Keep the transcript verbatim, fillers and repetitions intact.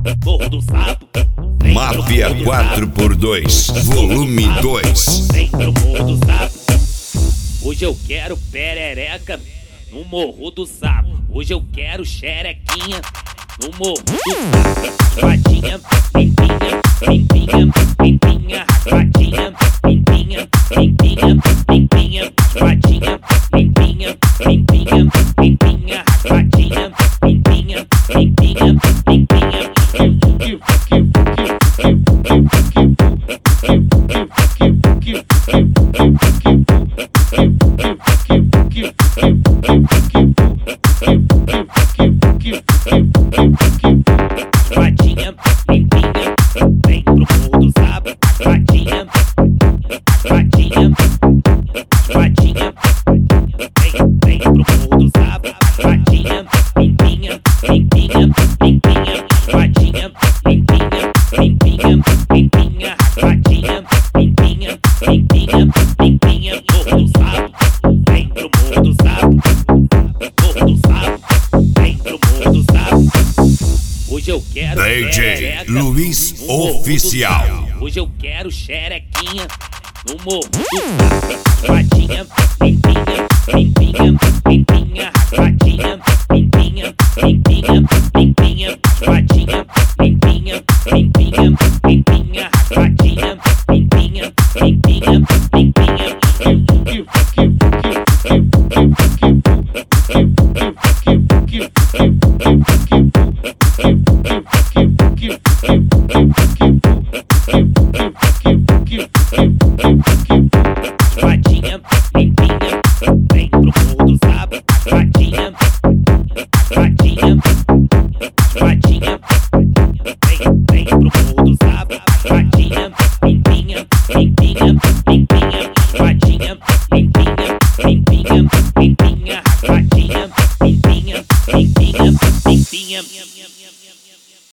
Morro do Sapo. Máfia quatro por dois, volume dois. Vem pro Morro do Sapo. Hoje eu quero perereca no Morro do Sapo. Hoje eu quero xerequinha no Morro do Sapo. Raspadinha, limpinha, limpinha, limpinha, raspadinha, limpinha, limpinha, limpinha, raspadinha, limpinha, limpinha, limpinha, raspadinha, limpinha, limpinha, limpinha. Raspadinha, limpinha, vem pro Morro do Sapo. Raspadinha, raspadinha, raspadinha, vem, vem pro Morro do Sapo. Raspadinha, limpinha, limpinha, limpinha, raspadinha, limpinha, limpinha, limpinha, raspadinha, limpinha, limpinha, limpinha. Morro do Sapo, vem pro Morro do Sapo. Morro do Sapo, vem pro Morro do Sapo. Hoje eu quero D J xereca Luiz no Morro do Oficial. Sapo. Hoje eu quero xerequinha no Morro do Sapo. Raspadinha, limpinha, limpinha, limpinha, raspadinha, limpinha, limpinha, limpinha, raspadinha, limpinha, limpinha, limpinha, raspadinha, limpinha, limpinha, limpinha. Raspadinha, limpinha, vem pro Morro do Sapo. Raspadinha, raspadinha, raspadinha, vem, vem pro Morro do Sapo. Raspadinha, limpinha, limpinha, limpinha, raspadinha, limpinha, limpinha, limpinha, raspadinha, limpinha, limpinha, limpinha.